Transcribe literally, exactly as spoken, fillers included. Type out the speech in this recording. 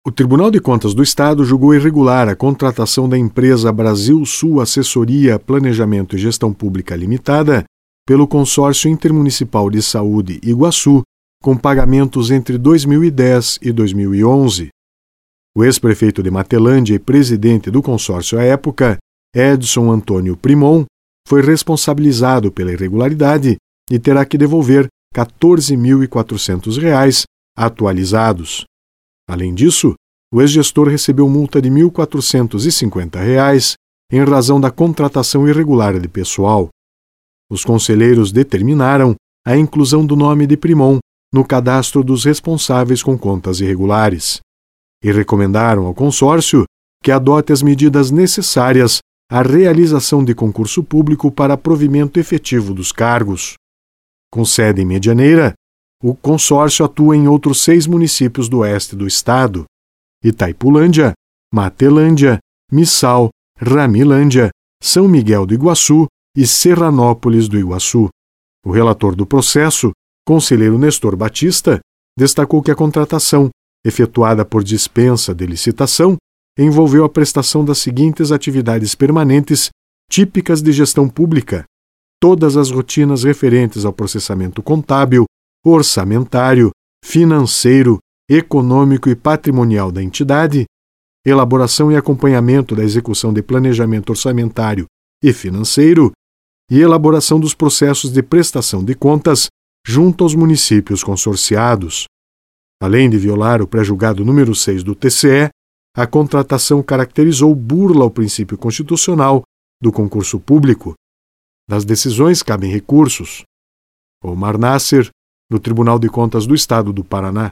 O Tribunal de Contas do Estado julgou irregular a contratação da empresa Brasil Sul Assessoria, Planejamento e Gestão Pública Limitada pelo Consórcio Intermunicipal de Saúde Iguaçu, com pagamentos entre dois mil e dez e dois mil e onze. O ex-prefeito de Matelândia e presidente do consórcio à época, Edson Antônio Primon, foi responsabilizado pela irregularidade e terá que devolver quatorze mil e quatrocentos reais atualizados. Além disso, o ex-gestor recebeu multa de mil quatrocentos e cinquenta reais em razão da contratação irregular de pessoal. Os conselheiros determinaram a inclusão do nome de Primon no cadastro dos responsáveis com contas irregulares e recomendaram ao consórcio que adote as medidas necessárias à realização de concurso público para provimento efetivo dos cargos. Com sede em Medianeira, o consórcio atua em outros seis municípios do oeste do estado: Itaipulândia, Matelândia, Missal, Ramilândia, São Miguel do Iguaçu e Serranópolis do Iguaçu. O relator do processo, conselheiro Nestor Batista, destacou que a contratação, efetuada por dispensa de licitação, envolveu a prestação das seguintes atividades permanentes típicas de gestão pública: todas as rotinas referentes ao processamento contábil, orçamentário, financeiro, econômico e patrimonial da entidade, elaboração e acompanhamento da execução de planejamento orçamentário e financeiro e elaboração dos processos de prestação de contas junto aos municípios consorciados. Além de violar o pré-julgado número seis do T C E, a contratação caracterizou burla ao princípio constitucional do concurso público. Das decisões cabem recursos. Omar Nasser, do Tribunal de Contas do Estado do Paraná.